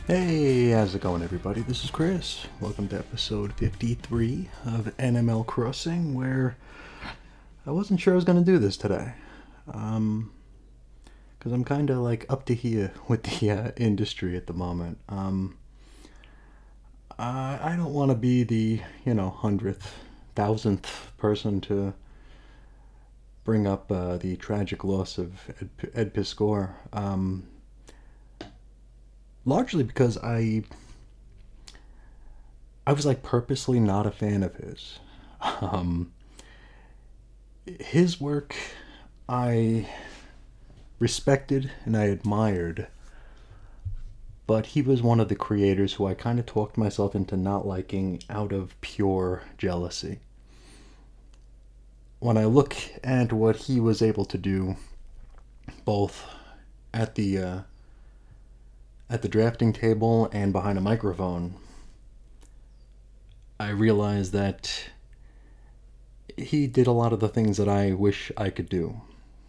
Hey, how's it going, everybody? This is Chris. Welcome to episode 53 of NML Crossing, where I wasn't sure I was going to do this today. Because I'm kind of like up to here with the industry at the moment. I don't want to be the, 100th, 1000th person to bring up the tragic loss of Ed Piskor. Largely because I was like purposely not a fan of his. His work I respected and I admired, but he was one of the creators who I kind of talked myself into not liking out of pure jealousy. When I look at what he was able to do, both at the drafting table and behind a microphone, I realized that he did a lot of the things that I wish I could do.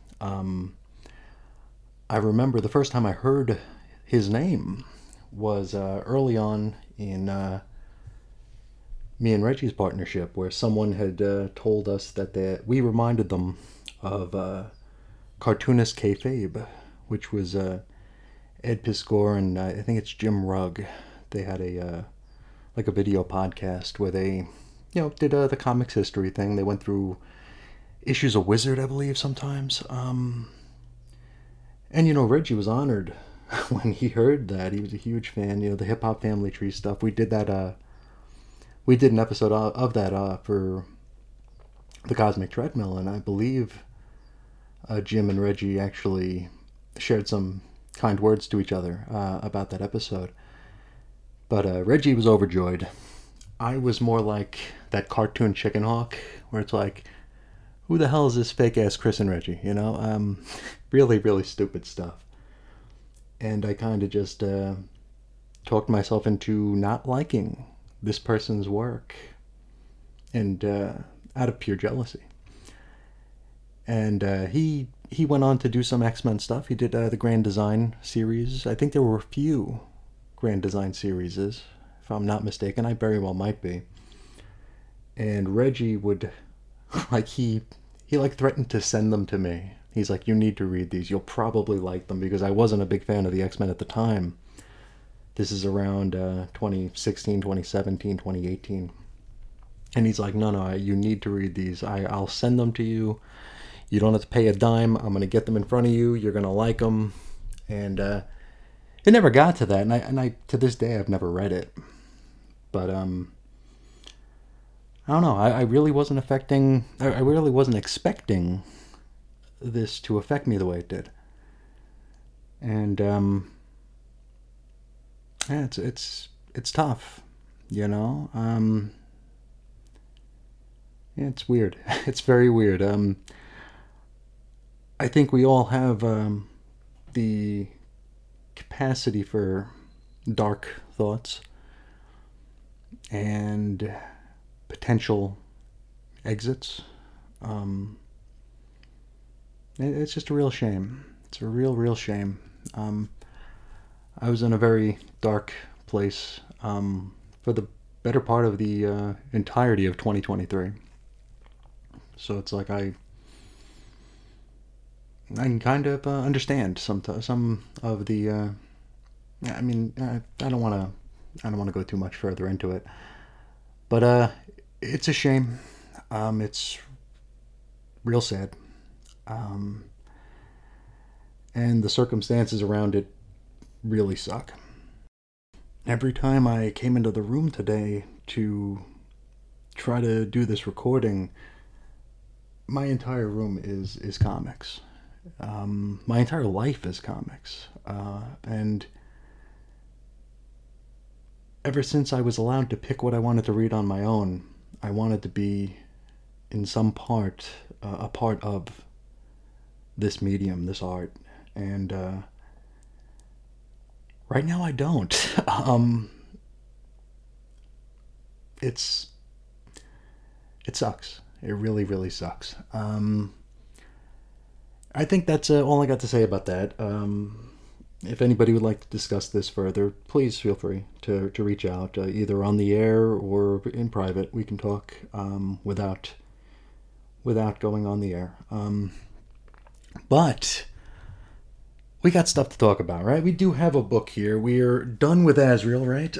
I remember the first time I heard his name was early on in me and Reggie's partnership, where someone had told us that we reminded them of cartoonist kayfabe, which was Ed Piskor and I think it's Jim Rugg. They had a video podcast where they did the comics history thing. They went through issues of Wizard, I believe, sometimes. And Reggie was honored when he heard that. He was a huge fan. The Hip Hop Family Tree stuff. We did that. We did an episode of that for the Cosmic Treadmill, and I believe Jim and Reggie actually shared some kind words to each other about that episode. But Reggie was overjoyed. I was more like that cartoon Chicken Hawk, where it's like, who the hell is this fake ass Chris and Reggie? Really, really stupid stuff. And I kind of just talked myself into not liking this person's work, and out of pure jealousy. And he went on to do some X-Men stuff. He did the Grand Design series. I think there were a few Grand Design series, if I'm not mistaken. I very well might be. And Reggie would, he threatened to send them to me. He's like, you need to read these. You'll probably like them, because I wasn't a big fan of the X-Men at the time. This is around 2016, 2017, 2018. And he's like, no, you need to read these. I'll send them to you. You don't have to pay a dime. I'm going to get them in front of you. You're going to like them. And it never got to that. And I to this day, I've never read it. But I don't know. I really wasn't expecting this to affect me the way it did. And yeah, it's tough, Yeah, it's weird. It's very weird. I think we all have the capacity for dark thoughts and potential exits. It's just a real shame. It's a real shame. I was in a very dark place for the better part of the entirety of 2023. So it's like I can kind of understand some of the. I mean, I don't want to go too much further into it, but it's a shame. It's real sad, and the circumstances around it really suck. Every time I came into the room today to try to do this recording, my entire room is comics. My entire life is comics. And ever since I was allowed to pick what I wanted to read on my own, I wanted to be, in some part, a part of this medium, this art. And right now I don't. It sucks. It really, really sucks. I think that's all I got to say about that. if anybody would like to discuss this further, please feel free to reach out, either on the air or in private. We can talk without going on the air. But we got stuff to talk about, right? We do have a book here. We're done with Azrael, right?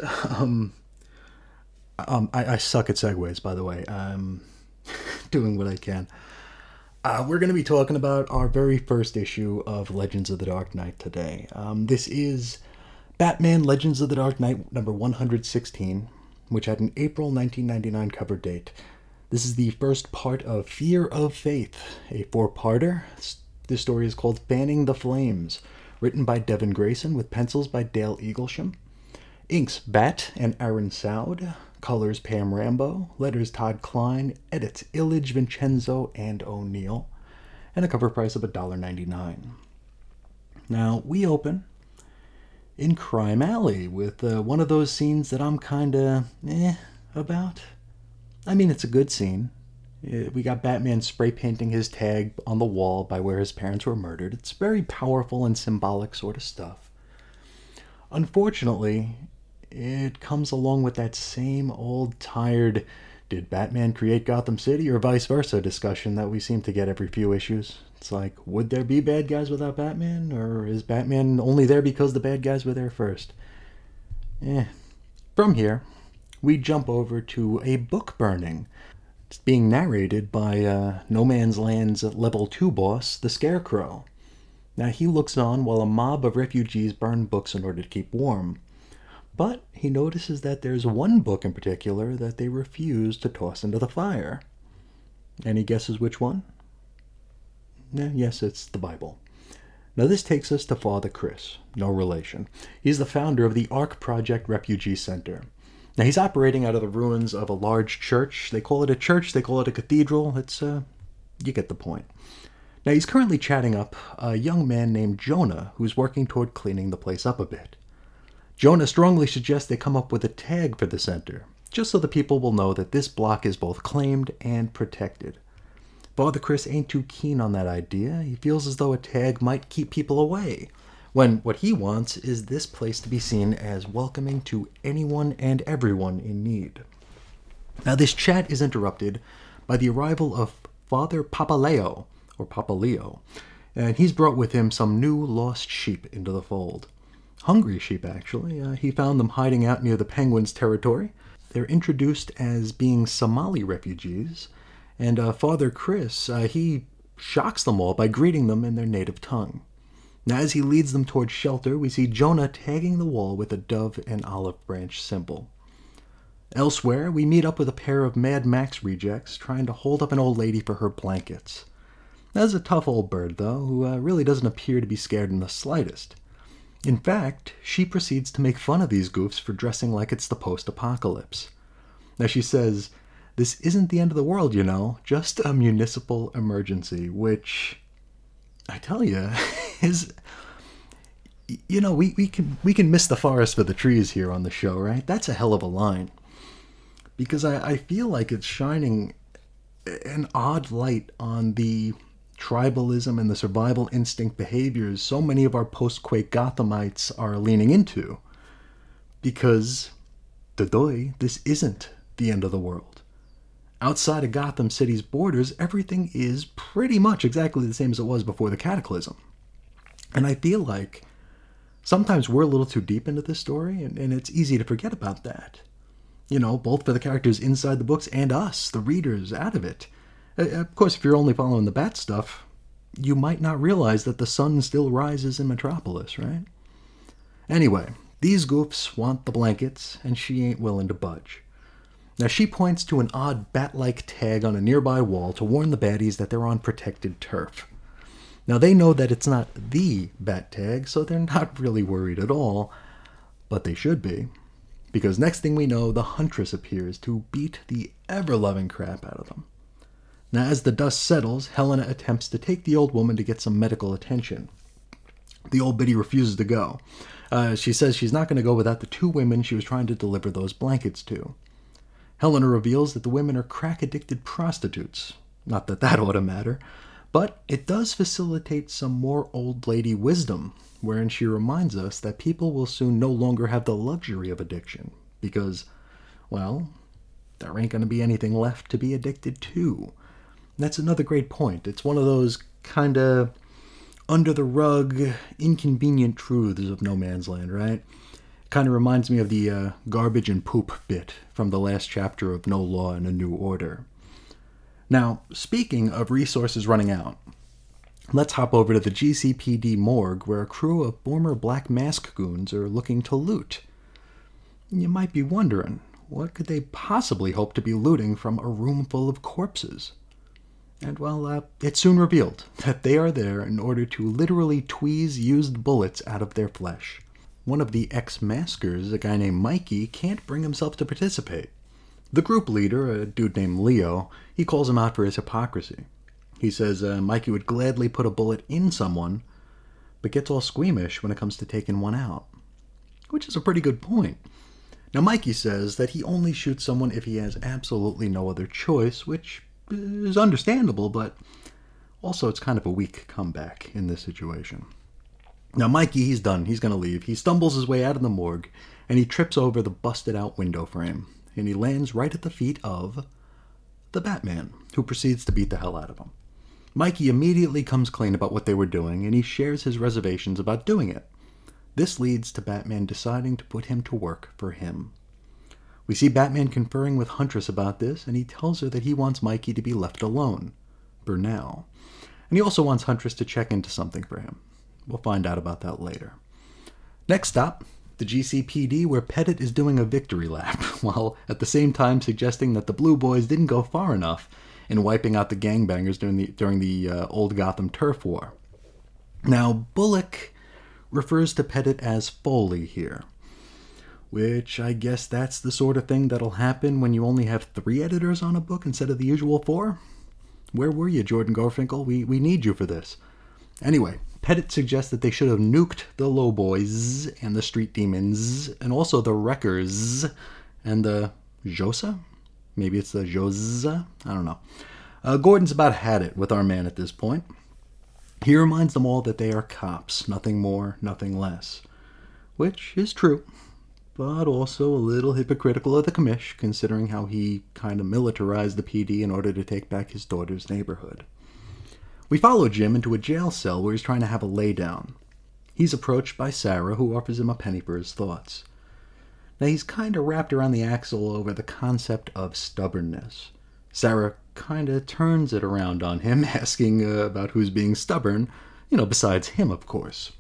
I suck at segues, by the way. I'm doing what I can. We're going to be talking about our very first issue of Legends of the Dark Knight today. This is Batman Legends of the Dark Knight number 116, which had an April 1999 cover date. This is the first part of Fear of Faith, a four-parter. This story is called Fanning the Flames, written by Devin Grayson with pencils by Dale Eaglesham. Inks Bat and Aaron Soud. Colors Pam Rambo. Letters Todd Klein. Edits Illich, Vincenzo, and O'Neill. And a cover price of $1.99. Now, we open in Crime Alley with one of those scenes that I'm kinda about. I mean, it's a good scene. We got Batman spray painting his tag on the wall by where his parents were murdered. It's very powerful and symbolic sort of stuff. Unfortunately, it comes along with that same old tired, did Batman create Gotham City or vice versa discussion that we seem to get every few issues. It's like, would there be bad guys without Batman? Or is Batman only there because the bad guys were there first? From here, we jump over to a book burning. It's being narrated by No Man's Land's Level 2 boss, the Scarecrow. Now, he looks on while a mob of refugees burn books in order to keep warm. But he notices that there's one book in particular that they refuse to toss into the fire. Any guesses which one? Yes, it's the Bible. Now, this takes us to Father Chris, no relation. He's the founder of the Ark Project Refugee Center. Now, he's operating out of the ruins of a large church. They call it a church, they call it a cathedral. It's, you get the point. Now, he's currently chatting up a young man named Jonah, who's working toward cleaning the place up a bit. Jonah strongly suggests they come up with a tag for the center, just so the people will know that this block is both claimed and protected. Father Chris ain't too keen on that idea. He feels as though a tag might keep people away, when what he wants is this place to be seen as welcoming to anyone and everyone in need. Now, this chat is interrupted by the arrival of Father Papaleo, or Papaleo, and he's brought with him some new lost sheep into the fold. Hungry sheep, actually. He found them hiding out near the Penguins' territory. They're introduced as being Somali refugees, and Father Chris, he shocks them all by greeting them in their native tongue. Now, as he leads them towards shelter, we see Jonah tagging the wall with a dove and olive branch symbol. Elsewhere, we meet up with a pair of Mad Max rejects trying to hold up an old lady for her blankets. That's a tough old bird, though, who really doesn't appear to be scared in the slightest. In fact, she proceeds to make fun of these goofs for dressing like it's the post-apocalypse. Now, she says, "This isn't the end of the world, you know, just a municipal emergency," which, I tell you, is, you know, we can miss the forest for the trees here on the show, right? That's a hell of a line. Because I feel like it's shining an odd light on the tribalism and the survival instinct behaviors so many of our post-Quake Gothamites are leaning into. Because, this isn't the end of the world. Outside of Gotham City's borders, everything is pretty much exactly the same as it was before the Cataclysm. And I feel like sometimes we're a little too deep into this story, and it's easy to forget about that. You know, both for the characters inside the books and us, the readers, out of it. Of course, if you're only following the Bat stuff, you might not realize that the sun still rises in Metropolis, right? Anyway, these goofs want the blankets, and she ain't willing to budge. Now, she points to an odd bat-like tag on a nearby wall to warn the baddies that they're on protected turf. Now, they know that it's not the bat tag, so they're not really worried at all, but they should be. Because next thing we know, the Huntress appears to beat the ever-loving crap out of them. Now, as the dust settles, Helena attempts to take the old woman to get some medical attention. The old biddy refuses to go. She says she's not going to go without the two women she was trying to deliver those blankets to. Helena reveals that the women are crack-addicted prostitutes. Not that that ought to matter. But it does facilitate some more old lady wisdom, wherein she reminds us that people will soon no longer have the luxury of addiction, because, well, there ain't going to be anything left to be addicted to. That's another great point. It's one of those kind of under the rug, inconvenient truths of No Man's Land, right? Kind of reminds me of the garbage and poop bit from the last chapter of No Law and a New Order. Now, speaking of resources running out, let's hop over to the GCPD morgue where a crew of former Black Mask goons are looking to loot. You might be wondering, what could they possibly hope to be looting from a room full of corpses? And, well, it's soon revealed that they are there in order to literally tweeze used bullets out of their flesh. One of the ex-maskers, a guy named Mikey, can't bring himself to participate. The group leader, a dude named Leo, he calls him out for his hypocrisy. He says Mikey would gladly put a bullet in someone, but gets all squeamish when it comes to taking one out. Which is a pretty good point. Now, Mikey says that he only shoots someone if he has absolutely no other choice, which is understandable, but also it's kind of a weak comeback in this situation. Now, Mikey, he's done. He's going to leave. He stumbles his way out of the morgue, and he trips over the busted-out window frame, and he lands right at the feet of the Batman, who proceeds to beat the hell out of him. Mikey immediately comes clean about what they were doing, and he shares his reservations about doing it. This leads to Batman deciding to put him to work for him. We see Batman conferring with Huntress about this, and he tells her that he wants Mikey to be left alone, for now. And he also wants Huntress to check into something for him. We'll find out about that later. Next stop, the GCPD, where Pettit is doing a victory lap, while at the same time suggesting that the Blue Boys didn't go far enough in wiping out the gangbangers during the old Gotham turf war. Now, Bullock refers to Pettit as Foley here, which I guess that's the sort of thing that'll happen when you only have 3 editors on a book instead of the usual 4. Where were you, Jordan Garfinkel? We need you for this. Anyway, Pettit suggests that they should have nuked the Low Boys and the Street Demons, and also the Wreckers and the Josa? Maybe it's the Josa? I don't know. Gordon's about had it with our man at this point. He reminds them all that they are cops, nothing more, nothing less. Which is true, but also a little hypocritical of the commish, considering how he kind of militarized the PD in order to take back his daughter's neighborhood. We follow Jim into a jail cell where he's trying to have a laydown. He's approached by Sarah, who offers him a penny for his thoughts. Now, he's kind of wrapped around the axle over the concept of stubbornness. Sarah kind of turns it around on him, asking about who's being stubborn, besides him, of course.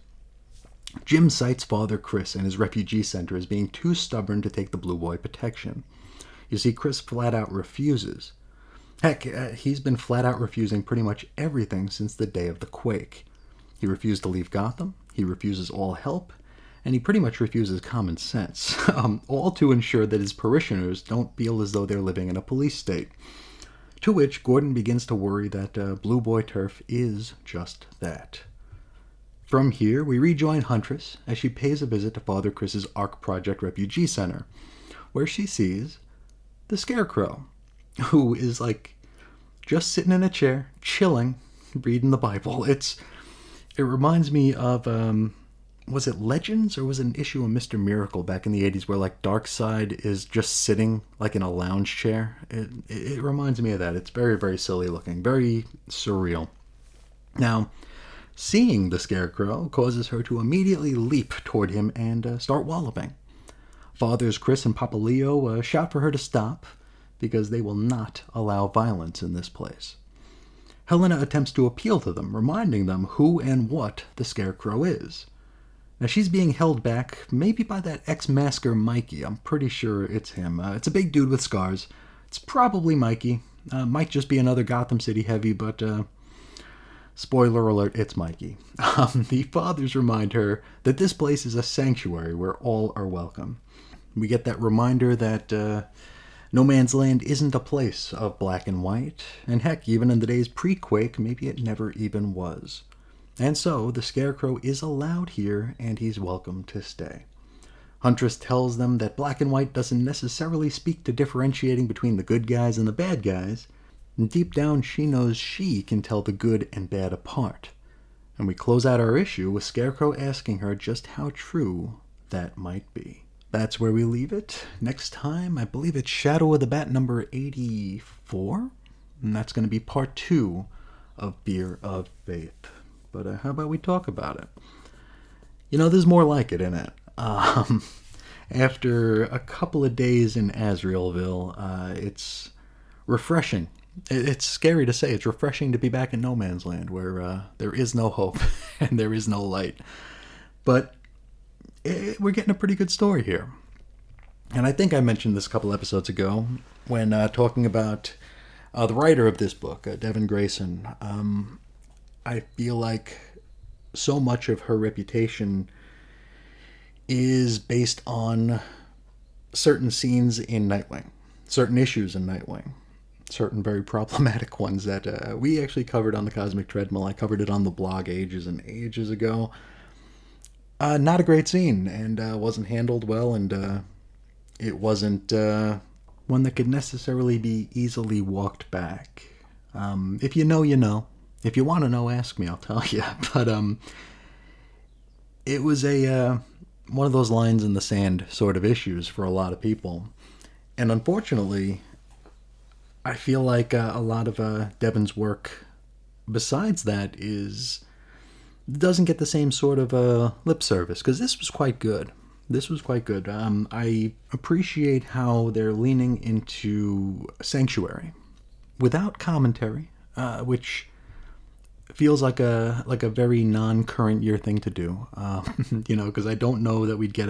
Jim cites Father Chris and his refugee center as being too stubborn to take the Blue Boy protection. You see, Chris flat out refuses. Heck, he's been flat out refusing pretty much everything since the day of the quake. He refused to leave Gotham, he refuses all help, and he pretty much refuses common sense, all to ensure that his parishioners don't feel as though they're living in a police state. To which Gordon begins to worry that Blue Boy Turf is just that. From here, we rejoin Huntress as she pays a visit to Father Chris's Ark Project Refugee Center, where she sees the Scarecrow, who is just sitting in a chair, chilling, reading the Bible. It reminds me of, was it Legends or was it an issue of Mr. Miracle back in the 80s where Darkseid is just sitting in a lounge chair? It reminds me of that. It's very, very silly looking, very surreal. Now, seeing the Scarecrow causes her to immediately leap toward him and start walloping. Fathers Chris and Papa Leo shout for her to stop, because they will not allow violence in this place. Helena attempts to appeal to them, reminding them who and what the Scarecrow is. Now, she's being held back, maybe by that ex-masker Mikey. I'm pretty sure it's him. It's a big dude with scars. It's probably Mikey. Might just be another Gotham City heavy, but spoiler alert, it's Mikey. The fathers remind her that this place is a sanctuary where all are welcome. We get that reminder that No Man's Land isn't a place of black and white, and heck, even in the days pre-Quake, maybe it never even was. And so, the Scarecrow is allowed here, and he's welcome to stay. Huntress tells them that black and white doesn't necessarily speak to differentiating between the good guys and the bad guys. And deep down, she knows she can tell the good and bad apart. And we close out our issue with Scarecrow asking her just how true that might be. That's where we leave it. Next time, I believe it's Shadow of the Bat number 84. And that's going to be part 2 of Fear of Faith. But how about we talk about it? You know, there's more like it in it. After a couple of days in Azraelville, it's refreshing. It's scary to say. It's refreshing to be back in No Man's Land where there is no hope and there is no light. But we're getting a pretty good story here. And I think I mentioned this a couple episodes ago when talking about the writer of this book, Devin Grayson. I feel like so much of her reputation is based on certain scenes in Nightwing, certain issues in Nightwing, certain very problematic ones that we actually covered on the Cosmic Treadmill. I covered it on the blog ages and ages ago. Not a great scene, and wasn't handled well, and it wasn't one that could necessarily be easily walked back. If you know, you know. If you want to know, ask me, I'll tell you. But it was one of those lines in the sand sort of issues for a lot of people. And unfortunately, I feel like a lot of Devin's work besides that doesn't get the same sort of lip service, because this was quite good. This was quite good. I appreciate how they're leaning into Sanctuary without commentary, which feels like a very non-current year thing to do. Because I don't know that we'd get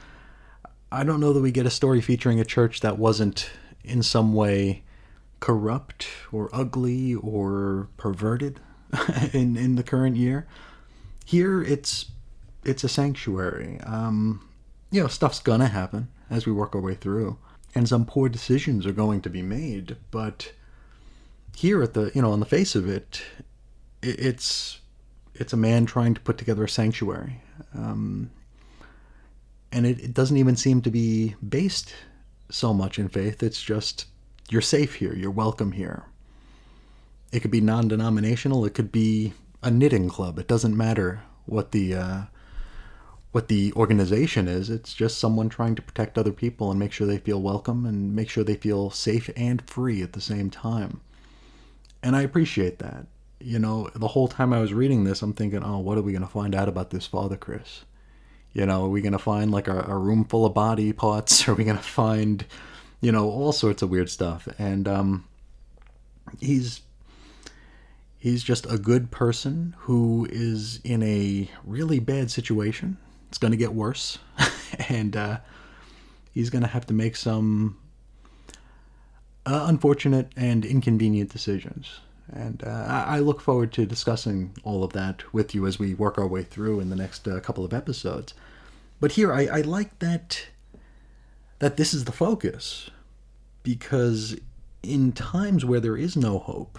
a story featuring a church that wasn't in some way corrupt or ugly or perverted in the current year. Here it's a sanctuary. Stuff's gonna happen as we work our way through, and some poor decisions are going to be made. But here on the face of it, it's a man trying to put together a sanctuary, and it doesn't even seem to be based so much in faith. It's just, you're safe here, you're welcome here. It could be non-denominational, it could be a knitting club. It doesn't matter what the organization is. It's just someone trying to protect other people and make sure they feel welcome and make sure they feel safe and free at the same time. And I appreciate that. The whole time I was reading this, I'm thinking, oh, what are we going to find out about this Father Chris? Are we going to find like a room full of body parts? Are we going to find, all sorts of weird stuff? And he's just a good person who is in a really bad situation. It's going to get worse. And he's going to have to make some unfortunate and inconvenient decisions. And I look forward to discussing all of that with you as we work our way through in the next couple of episodes. But here, I like that this is the focus, because in times where there is no hope,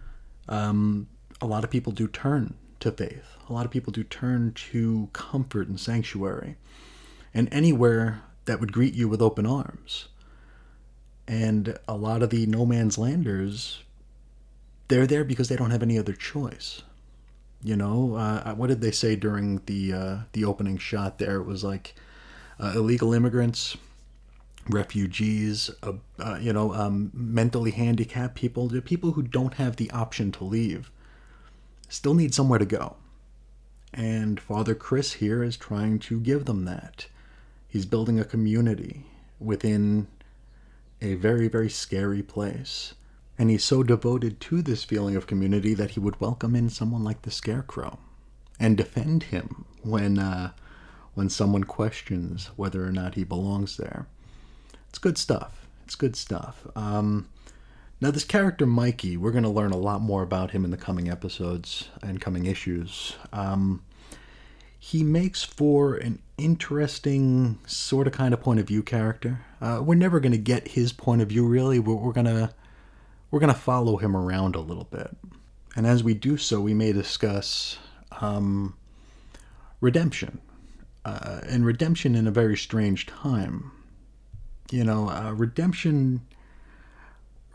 a lot of people do turn to faith. A lot of people do turn to comfort and sanctuary, and anywhere that would greet you with open arms. And a lot of the No Man's Landers, they're there because they don't have any other choice. What did they say during the opening shot there? It was like illegal immigrants, refugees, mentally handicapped people, the people who don't have the option to leave, still need somewhere to go. And Father Chris here is trying to give them that. He's building a community within a very, very scary place. And he's so devoted to this feeling of community that he would welcome in someone like the Scarecrow and defend him when someone questions whether or not he belongs there. It's good stuff. It's good stuff. Now, this character, Mikey, we're going to learn a lot more about him in the coming episodes and coming issues. He makes for an interesting sort of kind of point of view character. We're never going to get his point of view, really. We're going to follow him around a little bit. And as we do so, we may discuss redemption. And redemption in a very strange time. Redemption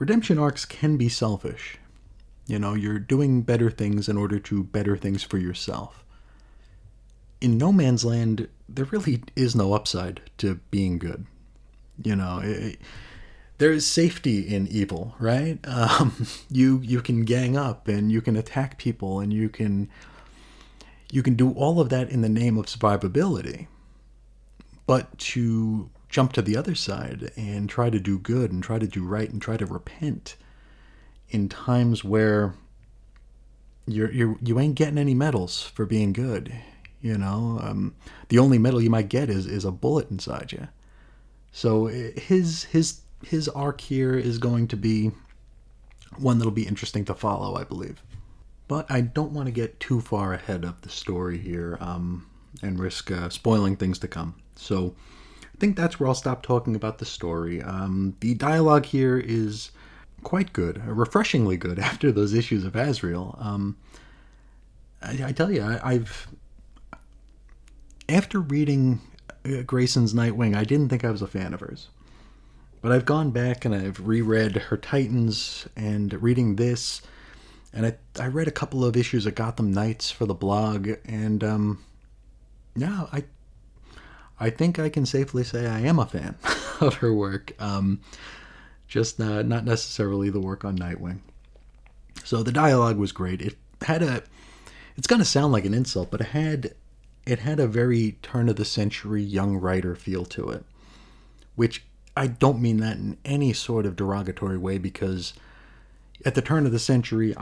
redemption arcs can be selfish. You know, you're doing better things in order to better things for yourself. In No Man's Land, there really is no upside to being good. You know, there is safety in evil, right? You can gang up and you can attack people and you can do all of that in the name of survivability. But to jump to the other side and try to do good and try to do right and try to repent in times where you ain't getting any medals for being good, you know, the only medal you might get is a bullet inside you. So his arc here is going to be one that'll be interesting to follow, I believe. But I don't want to get too far ahead of the story here and risk spoiling things to come. So I think that's where I'll stop talking about the story. The dialogue here is quite good, refreshingly good after those issues of Azrael. I tell you, after reading Grayson's Nightwing, I didn't think I was a fan of hers. But I've gone back and I've reread her Titans and reading this, and I read a couple of issues of Gotham Knights for the blog, and yeah, I think I can safely say I am a fan of her work. Just not necessarily the work on Nightwing. So the dialogue was great. It's going to sound like an insult, but it had a very turn-of-the-century young writer feel to it, which I don't mean that in any sort of derogatory way, because at the turn of the century,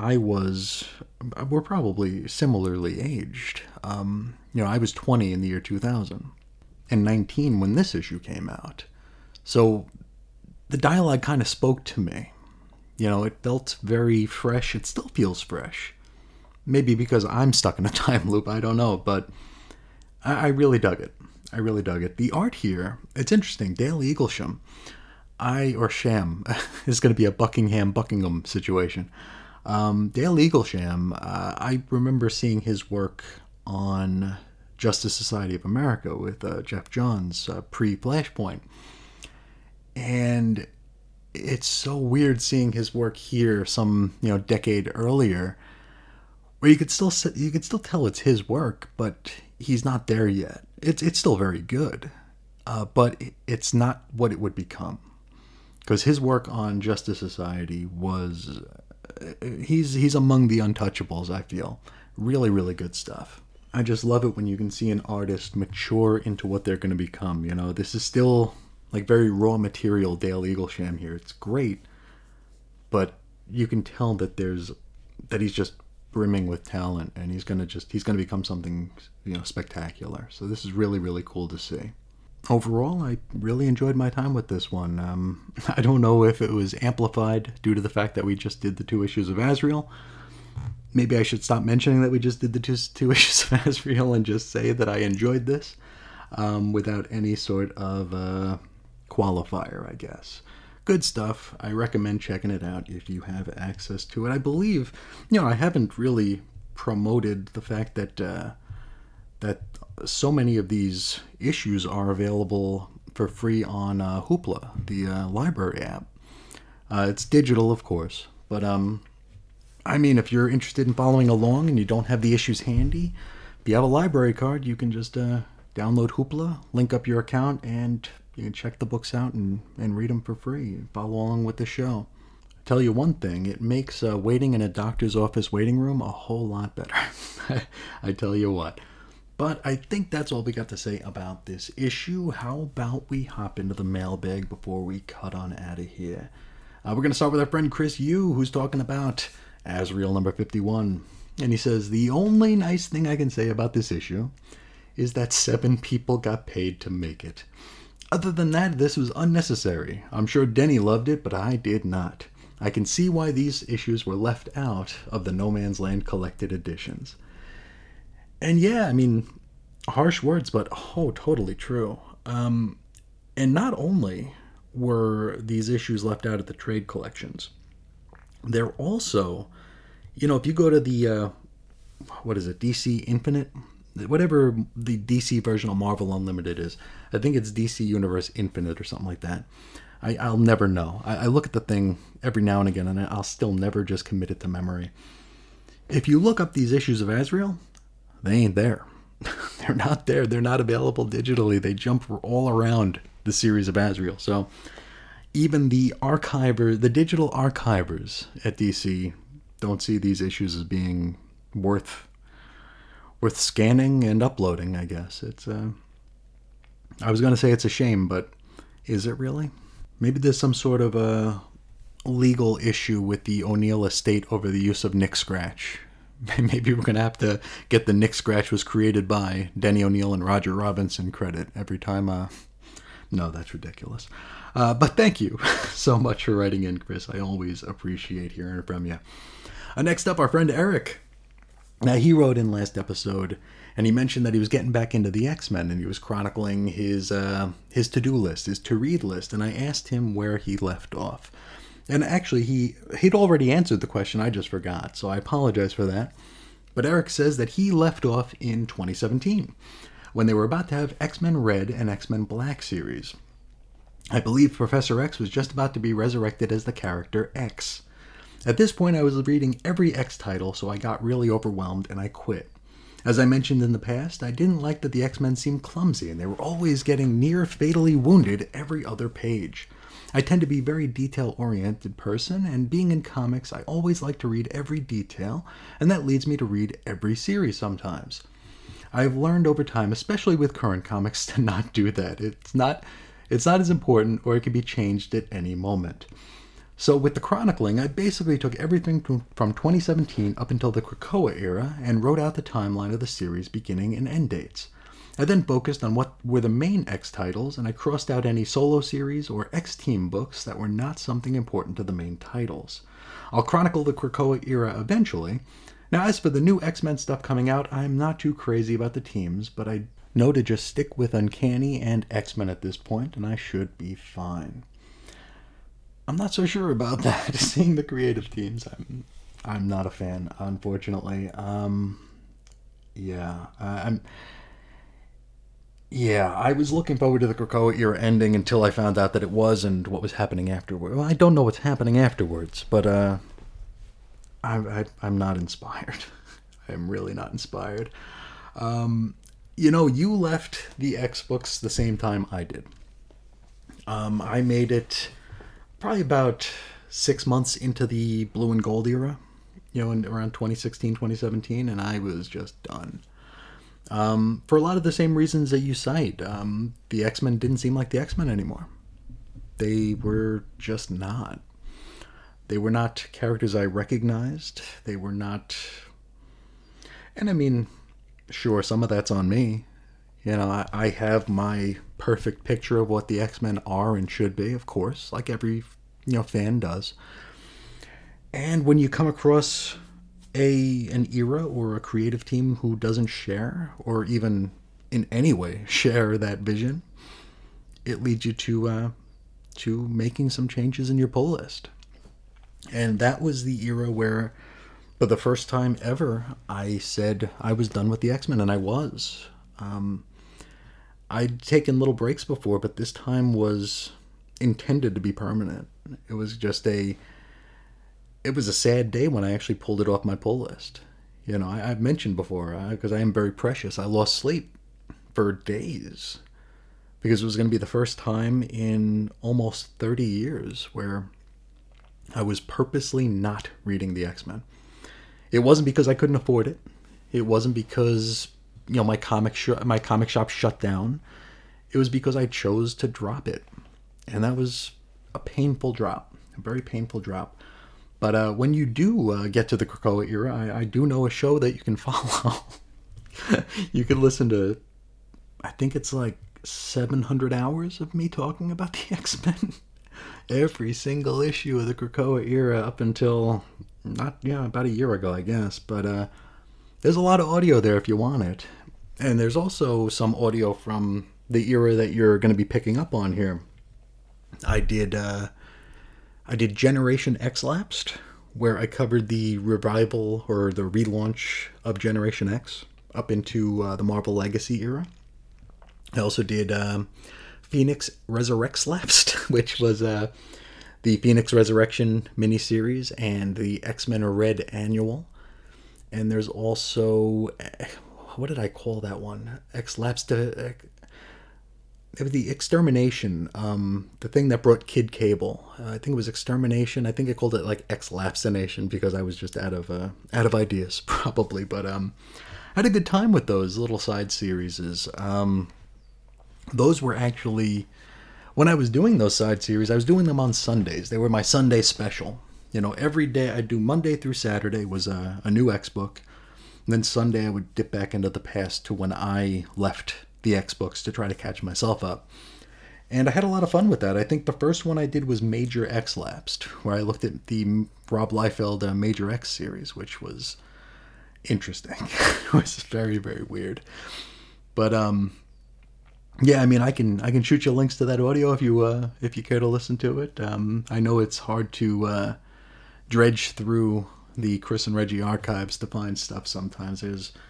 we're probably similarly aged. You know, I was 20 in the year 2000 and 19 when this issue came out. So the dialogue kind of spoke to me. You know, it felt very fresh. It still feels fresh. Maybe because I'm stuck in a time loop, I don't know, but I really dug it. I really dug it. The art here, it's interesting. Dale Eaglesham, Sham, is going to be a Buckingham situation. Dale Eaglesham, I remember seeing his work on Justice Society of America with Jeff Johns pre-Flashpoint. And it's so weird seeing his work here some, decade earlier, where you could still tell it's his work, but he's not there yet. It's still very good, but it's not what it would become. Because his work on Justice Society was, he's among the untouchables, I feel. Really, really good stuff. I just love it when you can see an artist mature into what they're going to become. You know, this is still like very raw material Dale Eaglesham here. It's great, but you can tell that he's just brimming with talent, and he's gonna become something spectacular. So this is really, really cool to see. Overall, I really enjoyed my time with this one. I don't know if it was amplified due to the fact that we just did the 2 issues of Azrael. Maybe I should stop mentioning that we just did the two issues of Azrael and just say that I enjoyed this without any sort of qualifier, I guess. Good stuff. I recommend checking it out if you have access to it. I believe, I haven't really promoted the fact that so many of these issues are available for free on Hoopla, the library app. It's digital, of course, but if you're interested in following along and you don't have the issues handy, if you have a library card, you can just download Hoopla, link up your account, and you can check the books out and read them for free and follow along with the show. I'll tell you one thing, it makes waiting in a doctor's office waiting room a whole lot better. I tell you what. But I think that's all we got to say about this issue. How about we hop into the mailbag before we cut on out of here? We're going to start with our friend Chris Yu, who's talking about Azrael number 51. And he says, the only nice thing I can say about this issue is that 7 people got paid to make it. Other than that, this was unnecessary. I'm sure Denny loved it, but I did not. I can see why these issues were left out of the No Man's Land collected editions. And yeah, harsh words, but totally true. And not only were these issues left out of the trade collections, they're also, if you go to the, DC Infinite? Whatever the DC version of Marvel Unlimited is. I think it's DC Universe Infinite or something like that. I'll never know. I look at the thing every now and again, and I'll still never just commit it to memory. If you look up these issues of Azrael, they ain't there. They're not there. They're not available digitally. They jump all around the series of Azrael. So even the digital archivers at DC don't see these issues as being worth scanning and uploading, I guess. I was going to say it's a shame, but is it really? Maybe there's some sort of a legal issue with the O'Neill estate over the use of Nick Scratch. Maybe we're going to have to get the Nick Scratch was created by Denny O'Neill and Roger Robinson credit every time. No, that's ridiculous. But thank you so much for writing in, Chris. I always appreciate hearing from you. Next up, our friend Eric. Now, he wrote in last episode, and he mentioned that he was getting back into the X-Men, and he was chronicling his to-do list, his to-read list, and I asked him where he left off. And actually, he'd already answered the question, I just forgot, so I apologize for that. But Eric says that he left off in 2017, when they were about to have X-Men Red and X-Men Black series. I believe Professor X was just about to be resurrected as the character X. At this point, I was reading every X title, so I got really overwhelmed and I quit. As I mentioned in the past, I didn't like that the X-Men seemed clumsy and they were always getting near fatally wounded every other page. I tend to be a very detail-oriented person, and being in comics, I always like to read every detail, and that leads me to read every series sometimes. I've learned over time, especially with current comics, to not do that. It's not as important, or it can be changed at any moment. So with the chronicling, I basically took everything from 2017 up until the Krakoa era and wrote out the timeline of the series beginning and end dates. I then focused on what were the main X titles, and I crossed out any solo series or X-Team books that were not something important to the main titles. I'll chronicle the Krakoa era eventually. Now, as for the new X-Men stuff coming out, I'm not too crazy about the teams, but I know to just stick with Uncanny and X-Men at this point, and I should be fine. I'm not so sure about that. Seeing the creative teams, I'm not a fan, unfortunately. I was looking forward to the Krakoa era ending until I found out that it was and what was happening afterward. Well, I don't know what's happening afterwards, but I'm not inspired. I'm really not inspired. You left the X books the same time I did. I made it probably about 6 months into the Blue and Gold era, in around 2016, 2017, and I was just done. For a lot of the same reasons that you cite. The X-Men didn't seem like the X-Men anymore. They were just not. They were not characters I recognized. They were not... And I mean, sure, some of that's on me. I have my perfect picture of what the X-Men are and should be, of course, like every, fan does. And when you come across an era or a creative team who doesn't share, or even in any way share that vision, it leads you to making some changes in your pull list. And that was the era where, for the first time ever, I said I was done with the X-Men, and I was. I'd taken little breaks before, but this time was intended to be permanent. It was a sad day when I actually pulled it off my pull list. I've mentioned before, because I am very precious, I lost sleep for days because it was going to be the first time in almost 30 years where I was purposely not reading the X-Men. It wasn't because I couldn't afford it. It wasn't because my comic shop shut down. It was because I chose to drop it, and that was a painful drop, a very painful drop. But when you do get to the Krakoa era, I do know a show that you can follow. You can listen to, I think it's like 700 hours of me talking about the X-Men. Every single issue of the Krakoa era up until, about a year ago, I guess. But there's a lot of audio there if you want it. And there's also some audio from the era that you're going to be picking up on here. I did Generation X Lapsed, where I covered the revival or the relaunch of Generation X up into the Marvel Legacy era. I also did Phoenix Resurrects Lapsed, which was the Phoenix Resurrection miniseries and the X-Men Red Annual. And there's also, what did I call that one? X-Lapsed, it was the Extermination, the thing that brought Kid Cable. I think it was Extermination. I think I called it like X-Lapsination because I was just out of ideas, probably. But I had a good time with those little side series. Those were actually, when I was doing those side series, I was doing them on Sundays. They were my Sunday special. You know, every day I'd do Monday through Saturday was a new X book. And then Sunday I would dip back into the past to when I left the X books to try to catch myself up. And I had a lot of fun with that. I think the first one I did was Major X Lapsed, where I looked at the Rob Liefeld Major X series, which was interesting. It was very, very weird. But yeah, I mean, I can shoot you links to that audio if you care to listen to it. I know it's hard to dredge through the Chris and Reggie archives to find stuff sometimes.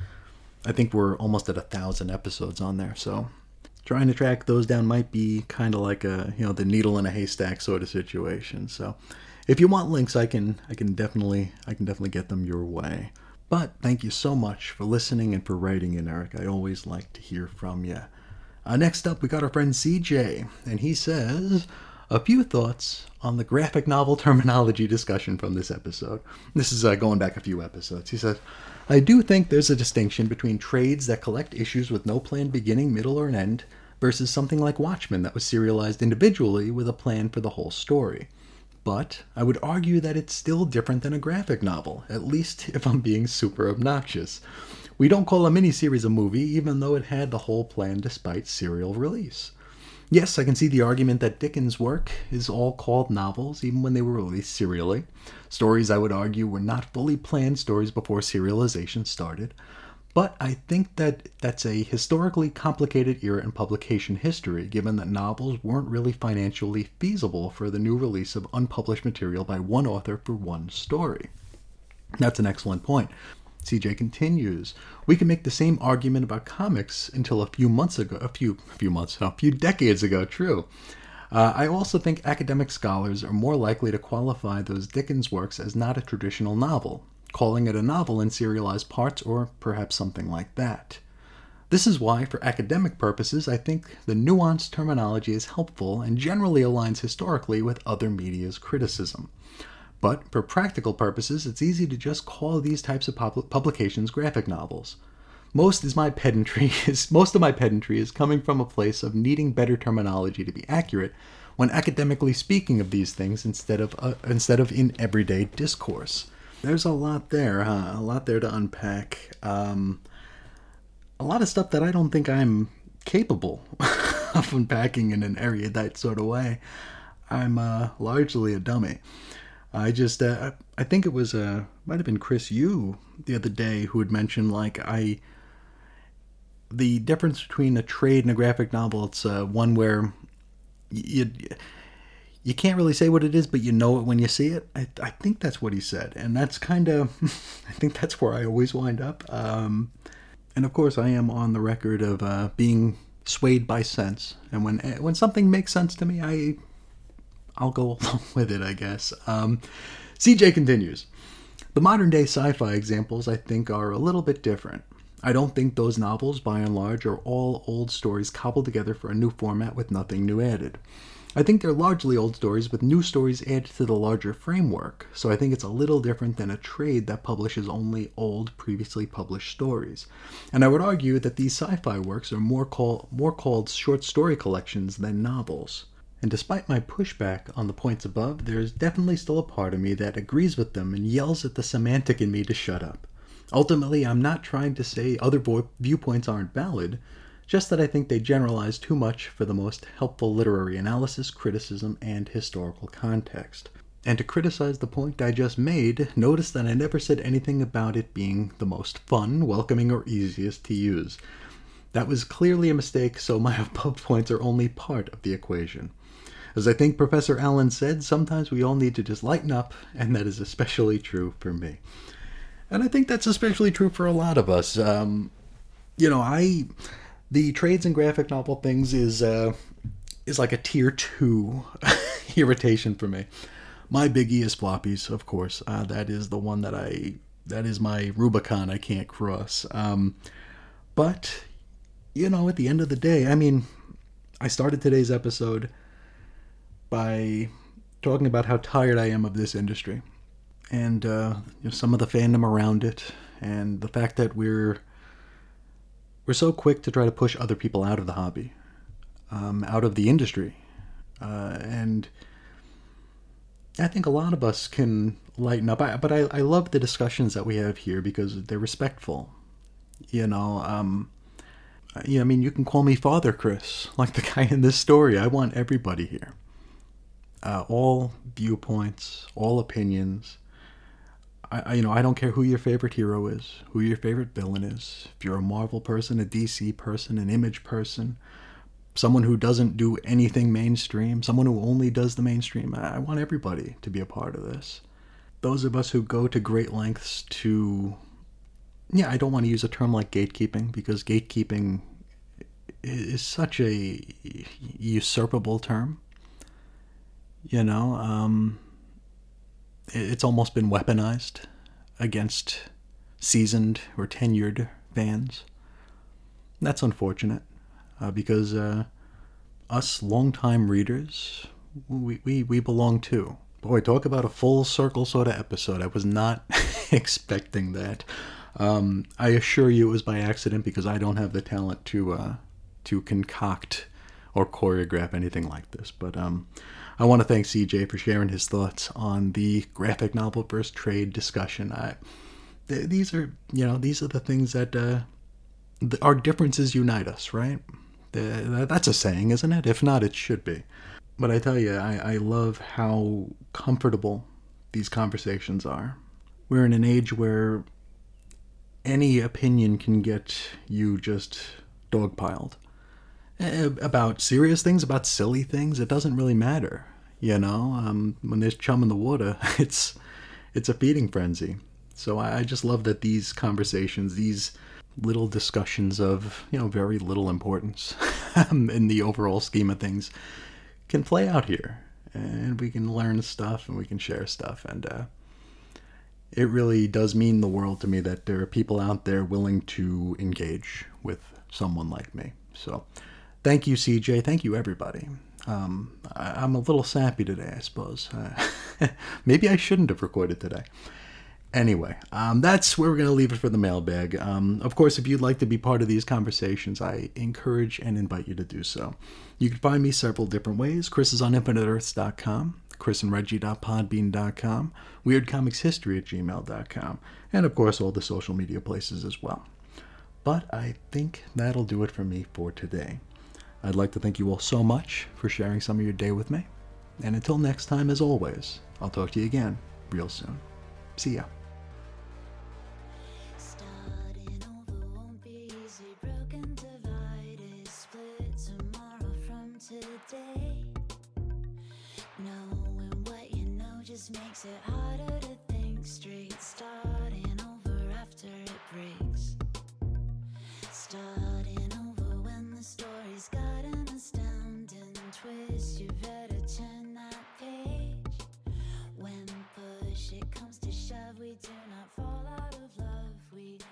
I think we're almost at 1,000 episodes on there, so trying to track those down might be kind of like the needle in a haystack sort of situation. So if you want links, I can definitely get them your way. But thank you so much for listening and for writing in, Eric. I always like to hear from you. Next up, we got our friend CJ, and he says, a few thoughts on the graphic novel terminology discussion from this episode. This is going back a few episodes. He says, I do think there's a distinction between trades that collect issues with no planned beginning, middle, or end, versus something like Watchmen that was serialized individually with a plan for the whole story. But I would argue that it's still different than a graphic novel, at least if I'm being super obnoxious. We don't call a miniseries a movie, even though it had the whole plan despite serial release. Yes, I can see the argument that Dickens' work is all called novels, even when they were released serially. Stories, I would argue, were not fully planned stories before serialization started. But I think that that's a historically complicated era in publication history, given that novels weren't really financially feasible for the new release of unpublished material by one author for one story. That's an excellent point. CJ continues, we can make the same argument about comics until a few decades ago, true. I also think academic scholars are more likely to qualify those Dickens works as not a traditional novel, calling it a novel in serialized parts or perhaps something like that. This is why, for academic purposes, I think the nuanced terminology is helpful and generally aligns historically with other media's criticism. But for practical purposes, it's easy to just call these types of publications graphic novels. Most of my pedantry is coming from a place of needing better terminology to be accurate when academically speaking of these things instead of in everyday discourse. There's a lot there, huh? A lot there to unpack. A lot of stuff that I don't think I'm capable of unpacking in an erudite sort of way. I'm largely a dummy. I think it was, might have been Chris Yu the other day who had mentioned, the difference between a trade and a graphic novel. It's one where you can't really say what it is, but you know it when you see it. I think that's what he said. And that's kind of, I think that's where I always wind up. And of course I am on the record of being swayed by sense. And when something makes sense to me, I'll go along with it, I guess. CJ continues. The modern-day sci-fi examples, I think, are a little bit different. I don't think those novels, by and large, are all old stories cobbled together for a new format with nothing new added. I think they're largely old stories with new stories added to the larger framework, so I think it's a little different than a trade that publishes only old, previously published stories. And I would argue that these sci-fi works are more called short story collections than novels. And despite my pushback on the points above, there's definitely still a part of me that agrees with them and yells at the semantic in me to shut up. Ultimately, I'm not trying to say other viewpoints aren't valid, just that I think they generalize too much for the most helpful literary analysis, criticism, and historical context. And to criticize the point I just made, notice that I never said anything about it being the most fun, welcoming, or easiest to use. That was clearly a mistake, so my above points are only part of the equation. As I think Professor Allen said, sometimes we all need to just lighten up, and that is especially true for me. And I think that's especially true for a lot of us. The trades and graphic novel things is is like a tier 2 irritation for me. My biggie is floppies, of course. That is the one that is my Rubicon I can't cross. But, at the end of the day, I mean, I started today's episode by talking about how tired I am of this industry and some of the fandom around it, and the fact that we're so quick to try to push other people out of the hobby, out of the industry. And I think a lot of us can lighten up. But I love the discussions that we have here because they're respectful. I mean, you can call me Father Chris, like the guy in this story. I want everybody here. All viewpoints, all opinions. I don't care who your favorite hero is, who your favorite villain is. If you're a Marvel person, a DC person, an Image person, someone who doesn't do anything mainstream, someone who only does the mainstream, I want everybody to be a part of this. Those of us who go to great lengths to... I don't want to use a term like gatekeeping, because gatekeeping is such a usurpable term. It's almost been weaponized against seasoned or tenured fans. That's unfortunate, because us longtime readers, we belong too. Boy, talk about a full circle sort of episode. I was not expecting that. I assure you it was by accident, because I don't have the talent to concoct or choreograph anything like this. But I want to thank CJ for sharing his thoughts on the graphic novel versus trade discussion. These are the things that our differences unite us, right? That's a saying, isn't it? If not, it should be. But I tell you, I love how comfortable these conversations are. We're in an age where any opinion can get you just dogpiled. About serious things, about silly things, it doesn't really matter. When there's chum in the water, it's a feeding frenzy. So I just love that these conversations, these little discussions of very little importance in the overall scheme of things, can play out here, and we can learn stuff and we can share stuff, and it really does mean the world to me that there are people out there willing to engage with someone like me. So thank you, CJ. Thank you, everybody. I'm a little sappy today, I suppose. Maybe I shouldn't have recorded today. Anyway, that's where we're going to leave it for the mailbag. Of course, if you'd like to be part of these conversations, I encourage and invite you to do so. You can find me several different ways. Chris is on InfiniteEarths.com, chrisandreggie.podbean.com, weirdcomicshistory@gmail.com, and of course all the social media places as well. But I think that'll do it for me for today. I'd like to thank you all so much for sharing some of your day with me. And until next time, as always, I'll talk to you again real soon. See ya. Starting over won't be easy. Broken, divided, split tomorrow from today. Knowing what you know just makes it harder to think straight. Starting over after it breaks. Starting over when the story's got an astounding twist. You better turn that page. When push it comes to shove, we do not fall out of love. We